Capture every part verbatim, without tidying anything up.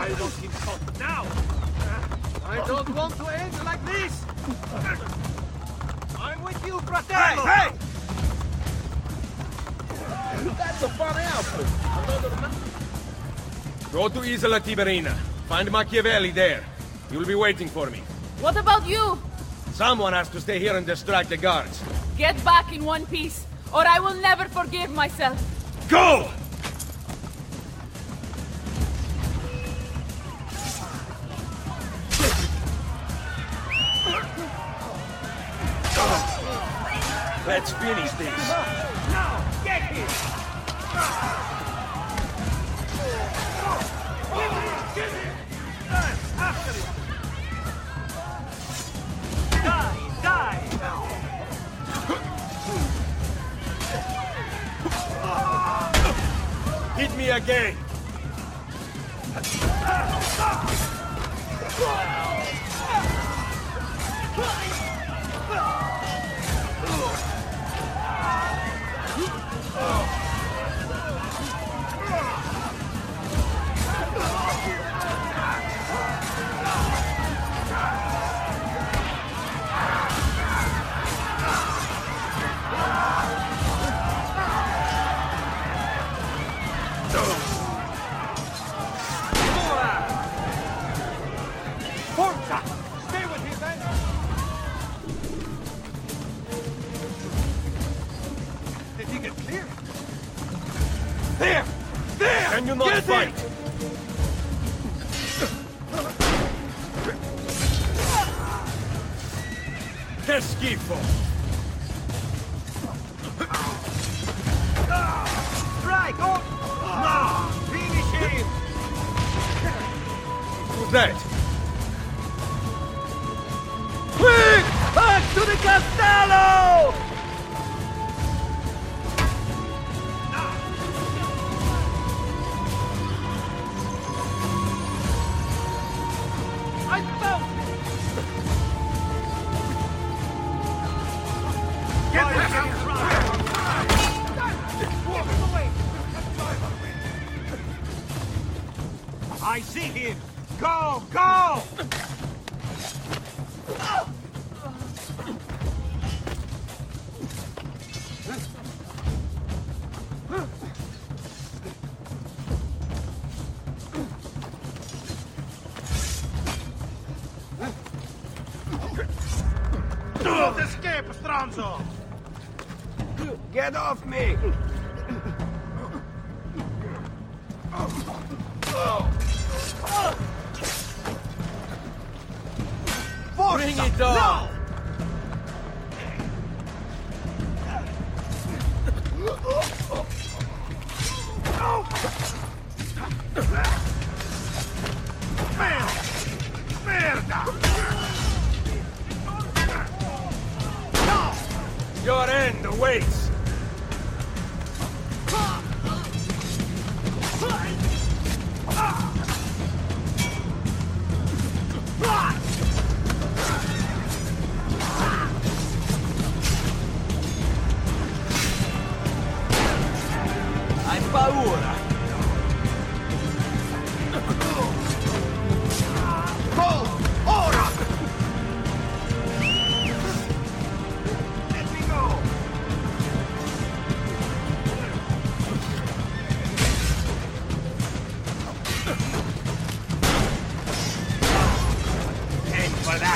I want him shot now! I don't want to end like this! I'm with you, fratello! Hey, hey! That's a funny outfit. Another man. Go to Isola Tiberina. Find Machiavelli there. He'll be waiting for me. What about you? Someone has to stay here and distract the guards. Get back in one piece, or I will never forgive myself. Go! Let's finish this. Now, get him! Get him! After him! Die! Die! Hit me again! Forza! Stay with him, man! Did he get clear? There! There! Can you not Get fight? him! Che schifo! Strike! Oh! Now! Finish him! Who's that? Quick! Back to the Castello! I found him! Get the hell I see him! Go! Go! Don't escape, Stronzo! Get off me! Bring it on! Your end awaits! Hai paura? Go! Ora! Let me go! Aim for that!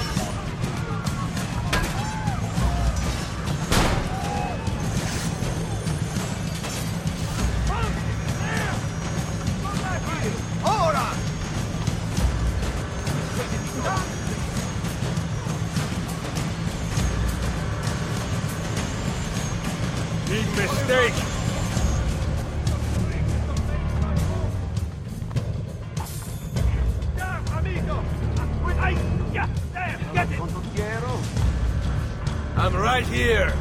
Ora! Big mistake! Down, amigo! Ay, yeah, there, get it! I'm right here!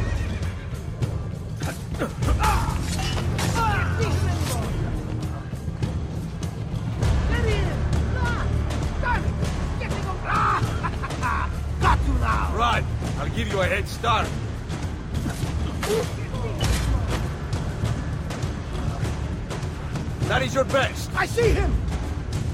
Got you now! Right, I'll give you a head start. That is your best. I see him!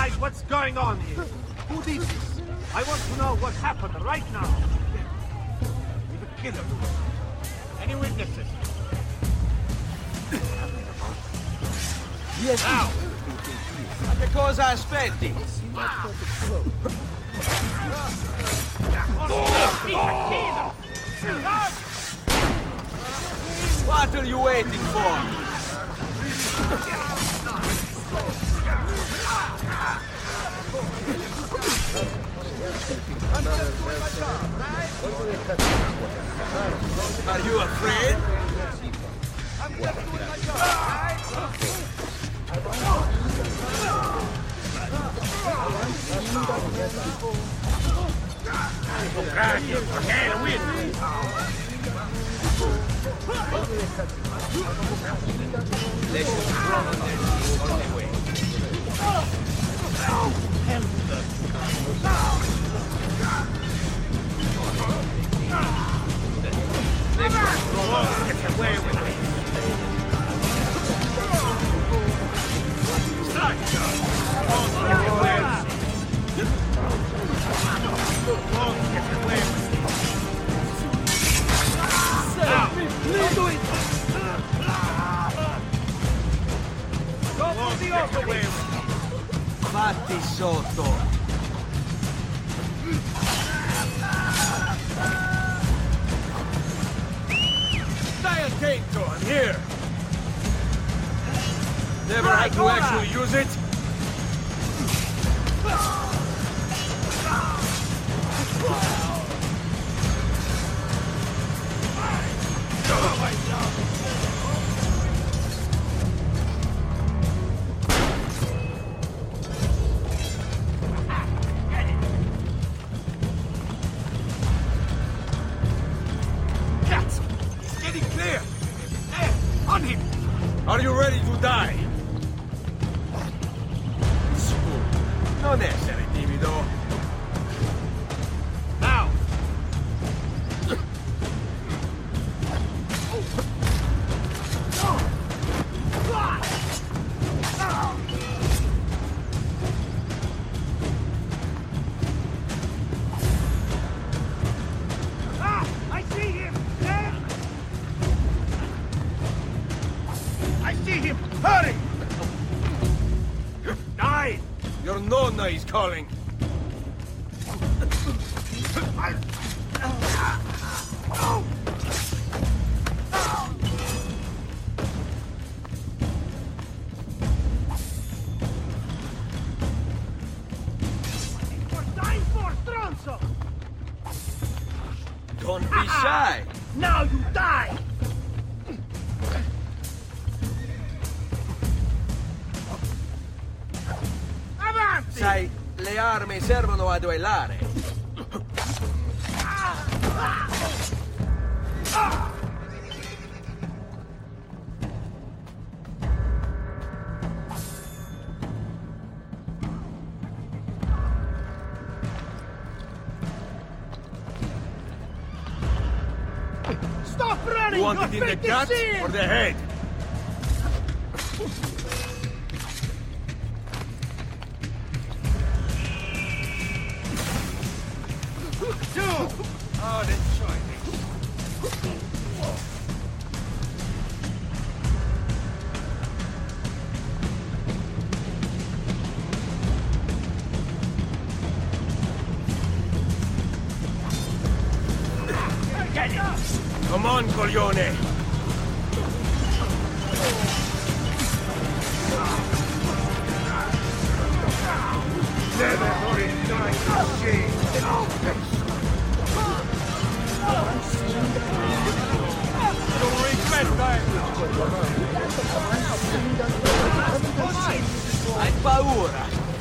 Guys, what's going on here? Who did this? I want to know what happened right now. We've a killer. Any witnesses? Yes. Now! Ma che cosa aspetti? What are you waiting for? Are you afraid? Dragon, forget with me! Get away with me! Start! Get away with me! Get away with me! Now! Please do it! Go to the other way! Fatti sotto! Stai attento, I'm here! Never had to actually use it? Are you ready to die? Su, non essere timido. Now! Ah! I see him! There! I see him! Hurry! Die! Your nonna is calling. You're dying for Stronzo! Don't be shy! Now you die! Avanti! Sai, le armi servono a duellare. Stop running! You want Your it in the fate is gut sealed! or the head? Oh, enjoy me. Get it! Come on, coglione! Never hurry, die, shame! Don't regret that! Hai paura?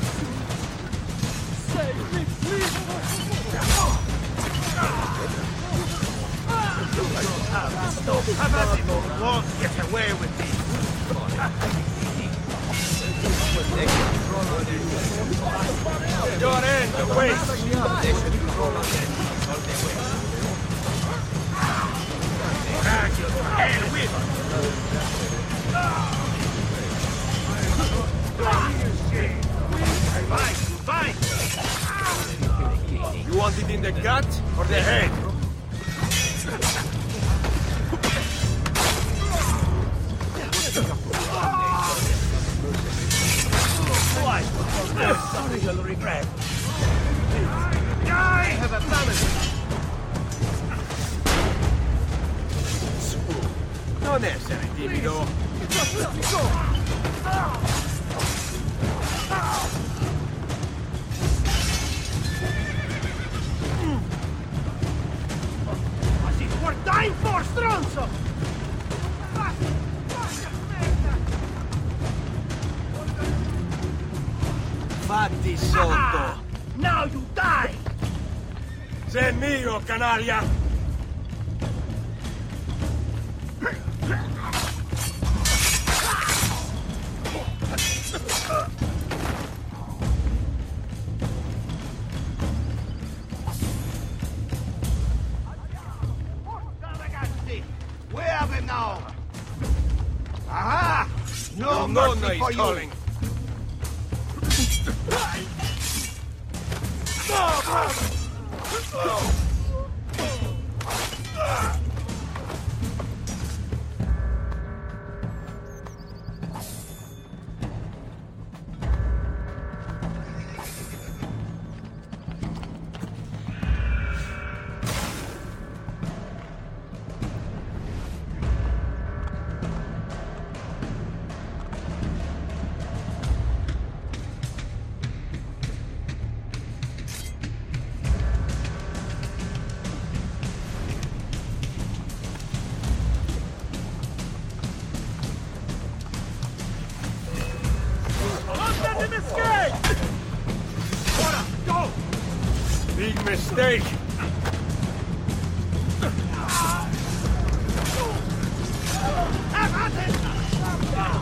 Avanti, won't get away with me. Your end, wait! Drag your head with us. gut or the head? Why? Sorry, you'll regret. I have a family. Non essere timido. As if we're dying for, stronzo! Fatti sotto. Ah, now you die! Sei mio, canaglia! Ragazzi, we have him now! Aha! No Nonna mercy is for you! calling. Let him escape! Ora, go! Big mistake. Have at it!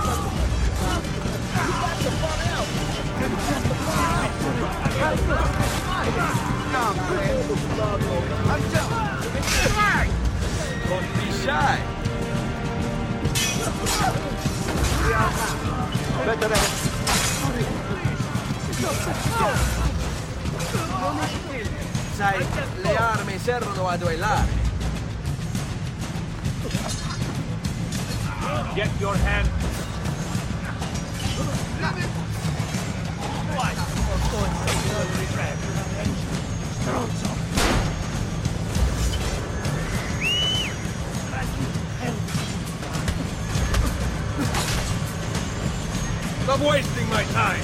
Don't be shy. Sai, le armi servono a duellare. Get your hand. What? You'll regret. Stronzo. Stop wasting my time.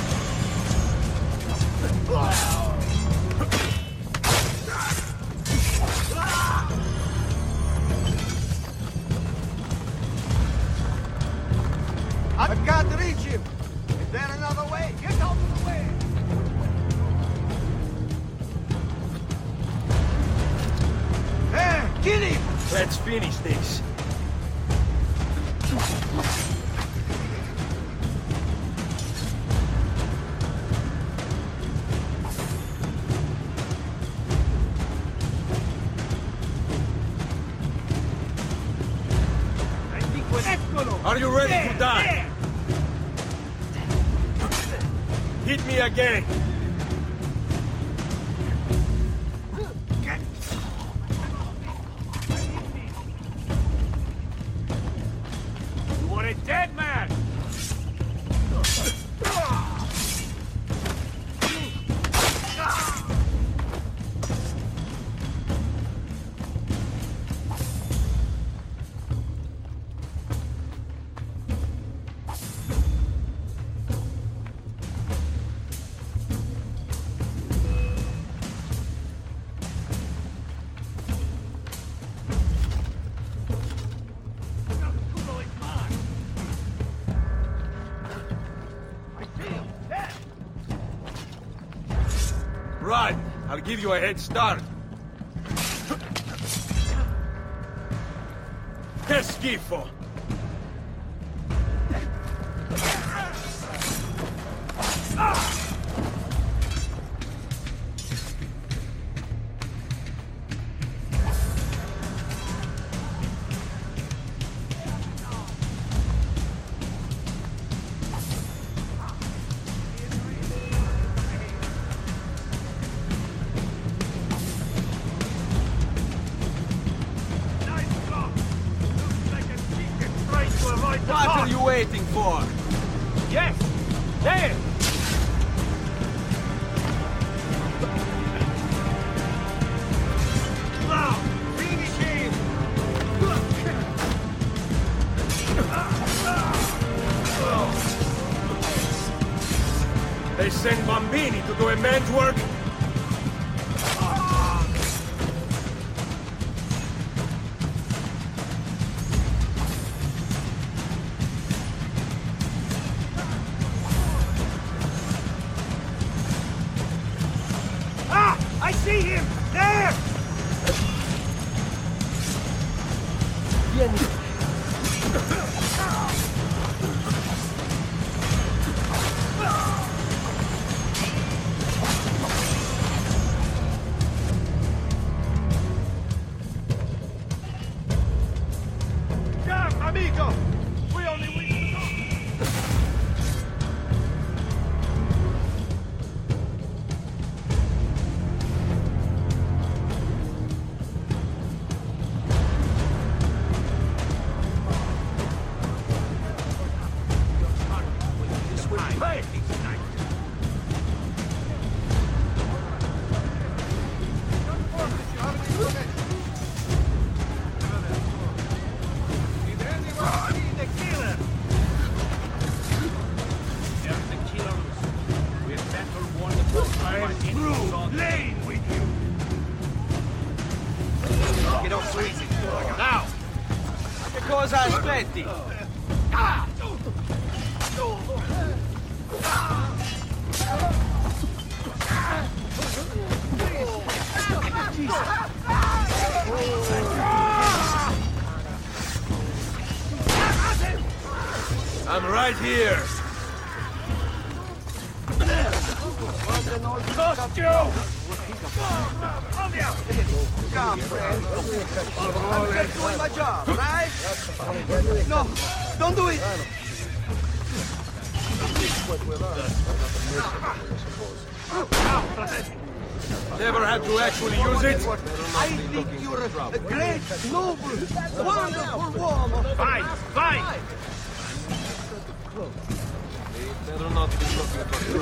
I can't reach him. Is there another way? Get out of the way. There, kill him. Let's finish this. Are you ready to die? Hit me again. You are a dead man! Run! I'll give you a head start. Che schifo! waiting for? Yes! There! Now! Finish him! They send bambini to do a man's work? Ah! I see him! There! Come, amigo! We only wish to talk! Now! Che cosa aspetti? I'm right here. Lost you! Come, friend. I'm just doing my job, right? No, don't do it! Never had to actually use it? I think you're a great, noble, wonderful woman. Fine, fine! Better not be looking for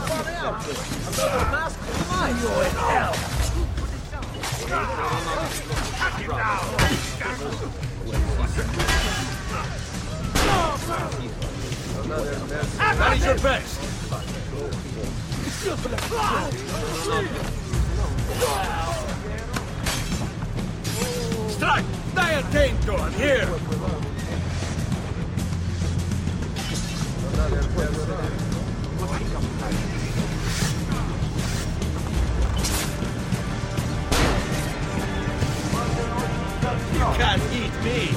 Manage your best. Strike! Stai attento! I'm here! You can't eat me!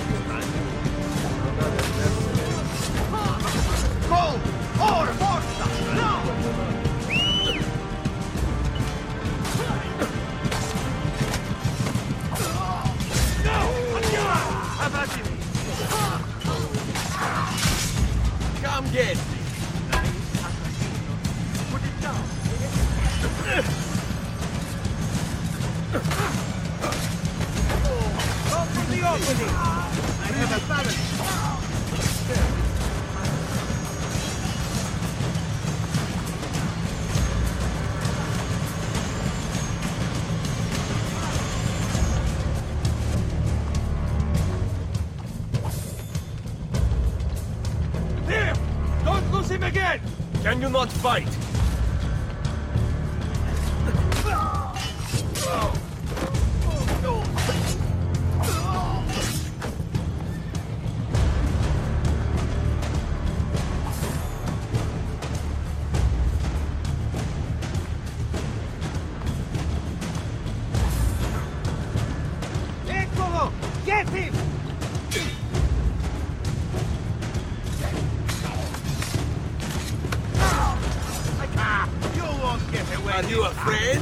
Go! Or forza! No! Come get me! Put it down! Open the opening! I have a balance! Here! Don't lose him again! Can you not fight? Eccolo! Get him! You won't get away! Are you afraid?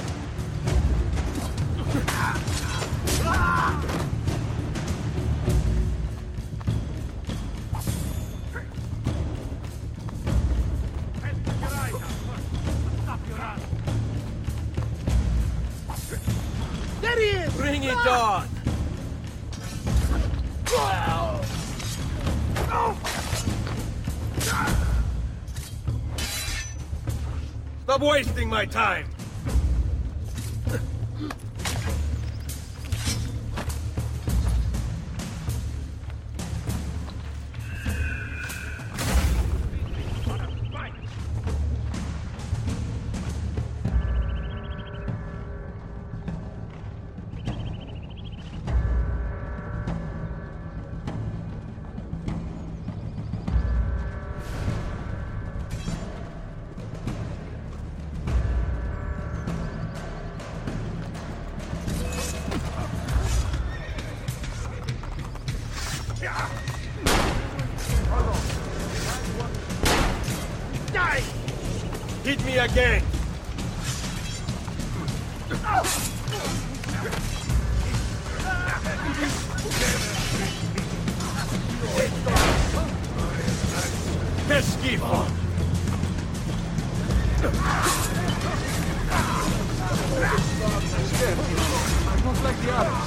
There he is! Bring it on! Stop wasting my time! Hit me again! Che schifo! Not like the others.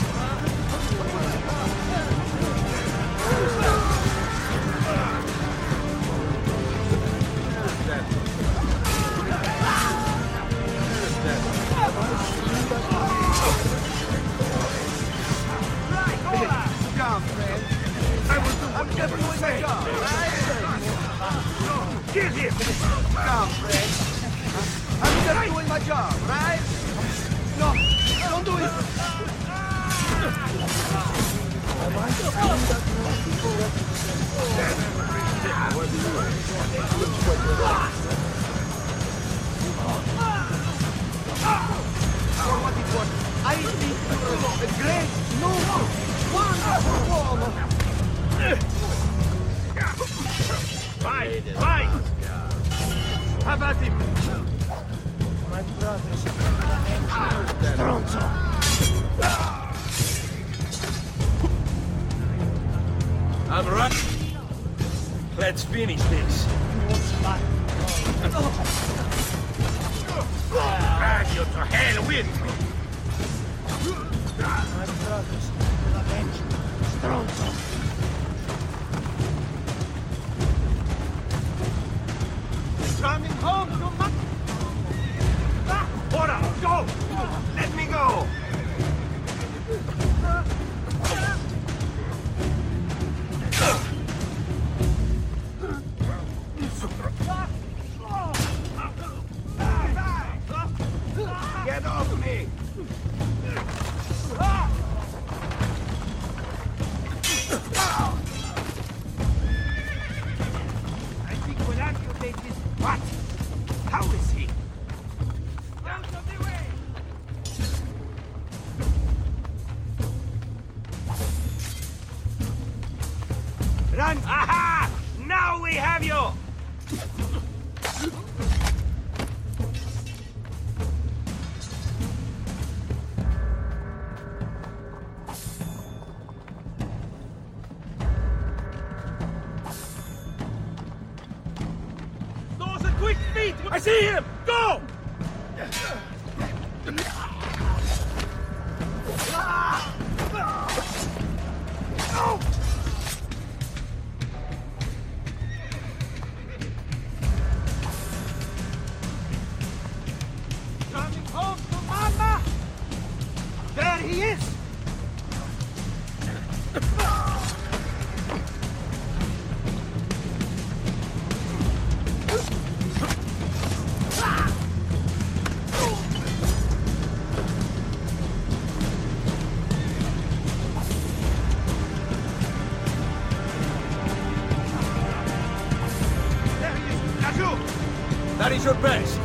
Come, friend. I will do I'm just doing my job, right? Kill him! Come, friend. I'm just doing my job, right? No, don't do it! For what it was, I think you're a great, noble, wonderful woman. Fight! Fight! Have at him! My brothers, Stronzo. I'm right. Let's finish this. Drag you to hell with me! My brothers will avenge Stronzo. Coming home to my... Ah! Ora, go! Let me go! Get off me! I think we'll amputate this. What? How is he? Out of the way! Run! Aha! Now we have you! Those are quick feet! I see him! Go! Coming home to Mama! There he is! There he is! Raju! That is your best.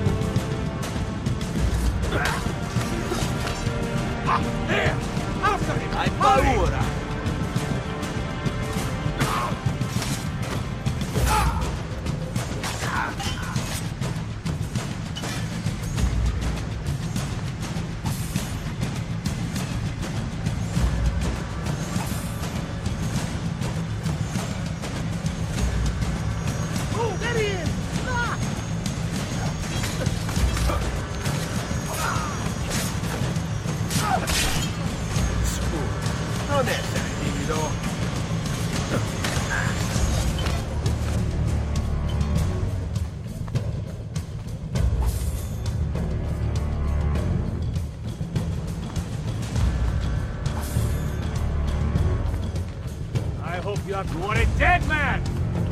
There! After him! Hai paura! Oh, there he is! Non è You are a dead man!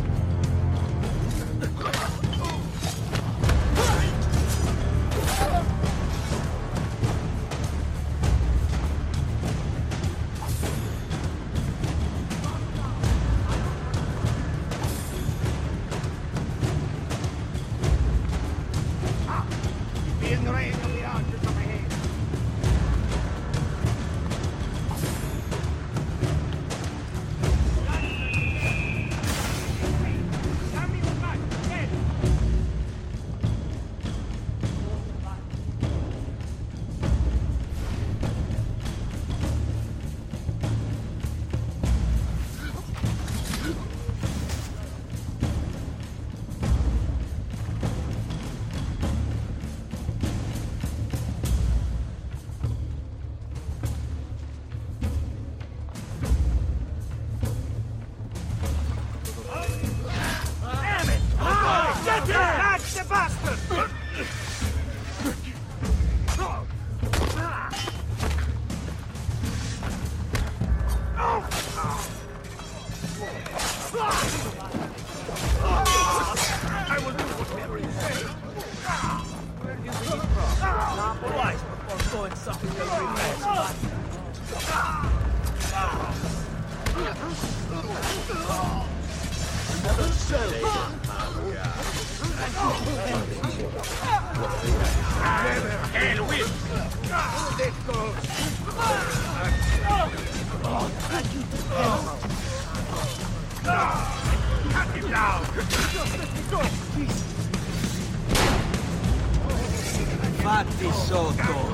Fatti sotto!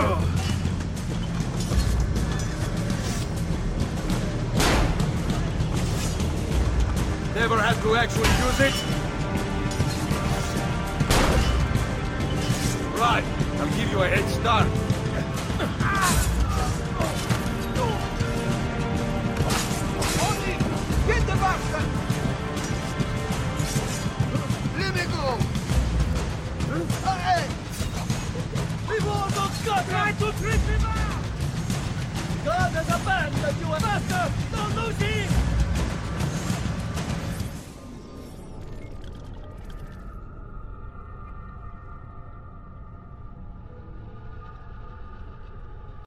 Never had to actually use it? Right, I'll give you a head start. Get the bastard! Let me go! Hey! Before those guys try to trip him out! God has abandoned you, master! Don't lose him!